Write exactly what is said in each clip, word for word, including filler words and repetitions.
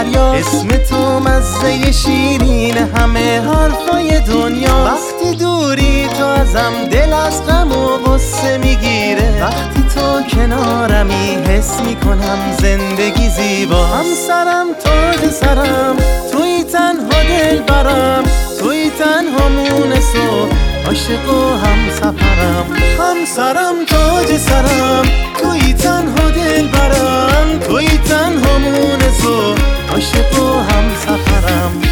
دریا، اسم تو مزه شیرین همه حرفای دنیا. وقتی دوری تو ازم دل از غم و غصه میگیره، وقتی تو کنارمی حس میکنم زندگی زیبا. همسرم تاج سرم، توی تنها دل برم، توی تنها مونس و عاشق و همسفرم. همسرم تاج سرم، توی تنها دل برم، توی تنها مونس و عاشق و همسفرم.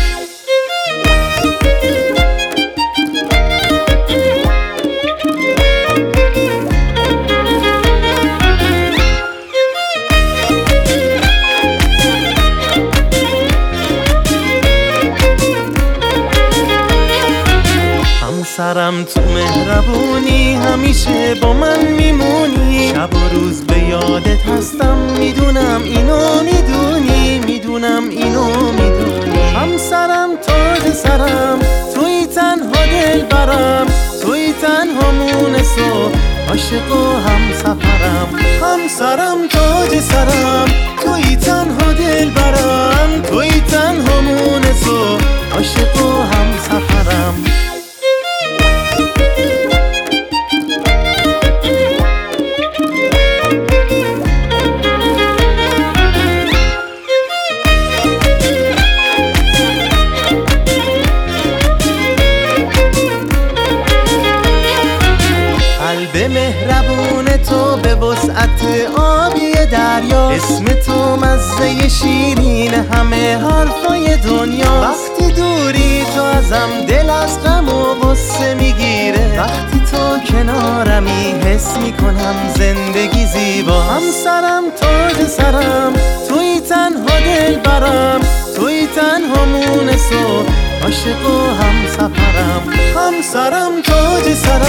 همسرم تو مهربونی همیشه با من میمونی، شب و روز به یادت هستم، میدونم اینو میدونی، میدونم اینو میدونی. همسرم تاج سرم، توی تنها دل برم، توی تنها مونس و عاشق و همسفرم. همسرم تاج سرم، توی تنها دل برم، توی تنها مونس و عاشق و همسفرم. به مهربون تو به وسعت آبی دریا، اسم تو مزه شیرین همه حرفای دنیا. وقتی دوری تو ازم دل از غم و غصه میگیره، وقتی تو کنارمی حس میکنم زندگی زیبا. همسرم تاج سرم، توی تنها دل برم، توی تنها مونس و عاشق و همسفرم. همسرم تاج سرم،